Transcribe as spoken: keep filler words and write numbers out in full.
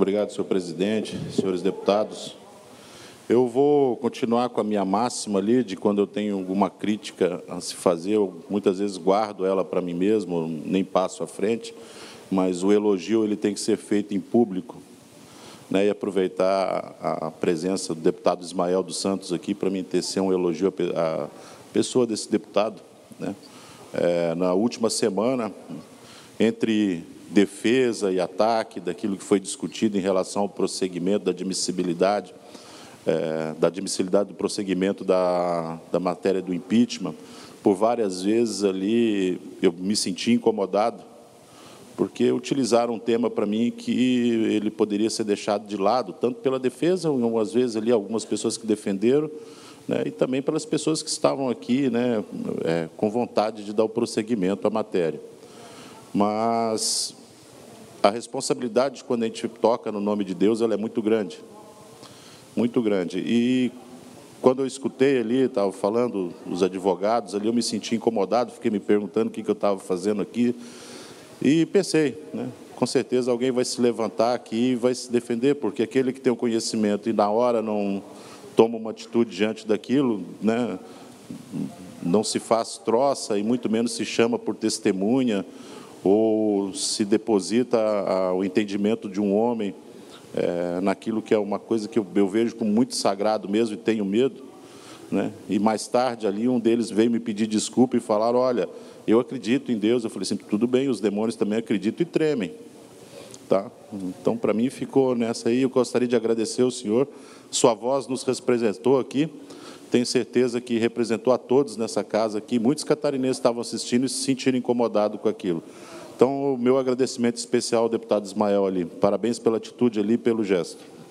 Obrigado, senhor presidente, senhores deputados. Eu vou continuar com a minha máxima ali, de quando eu tenho alguma crítica a se fazer, eu muitas vezes guardo ela para mim mesmo, nem passo à frente, mas o elogio ele tem que ser feito em público, né, e aproveitar a presença do deputado Ismael dos Santos aqui para mim tecer um elogio à pessoa desse deputado, né? É, na última semana, entre defesa e ataque daquilo que foi discutido em relação ao prosseguimento da admissibilidade, é, da admissibilidade do prosseguimento da, da matéria do impeachment, por várias vezes ali eu me senti incomodado, porque utilizaram um tema para mim que ele poderia ser deixado de lado, tanto pela defesa, algumas vezes ali algumas pessoas que defenderam, né, e também pelas pessoas que estavam aqui, né, é, com vontade de dar o prosseguimento à matéria. Mas a responsabilidade, quando a gente toca no nome de Deus, ela é muito grande, muito grande. E quando eu escutei ali, estava falando os advogados ali, eu me senti incomodado, fiquei me perguntando o que eu estava fazendo aqui, e pensei, né, com certeza alguém vai se levantar aqui e vai se defender, porque aquele que tem o conhecimento e na hora não toma uma atitude diante daquilo, né, não se faz troça e muito menos se chama por testemunha ou se deposita o entendimento de um homem é, naquilo que é uma coisa que eu, eu vejo como muito sagrado mesmo e tenho medo, né? E mais tarde ali um deles veio me pedir desculpa e falar, olha, eu acredito em Deus. Eu falei assim, tudo bem, os demônios também acreditam e tremem. Tá? Então, para mim, ficou nessa aí. Eu gostaria de agradecer ao senhor. Sua voz nos representou aqui. Tenho certeza que representou a todos nessa casa aqui. Muitos catarinenses estavam assistindo e se sentiram incomodados com aquilo. Então, o meu agradecimento especial ao deputado Ismael ali. Parabéns pela atitude ali e pelo gesto.